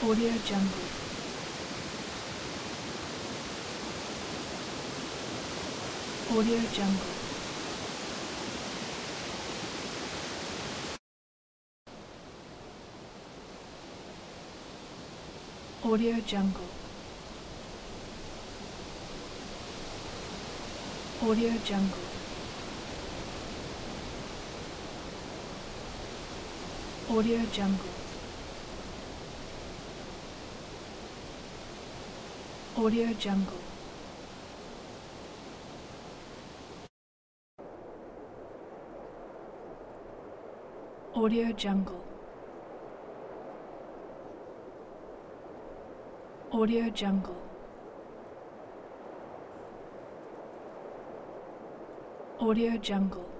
Audio Jungle. Audio Jungle. Audio Jungle. Audio Jungle. Audio Jungle. Audio Jungle. Audio Jungle. Audio Jungle. Audio Jungle.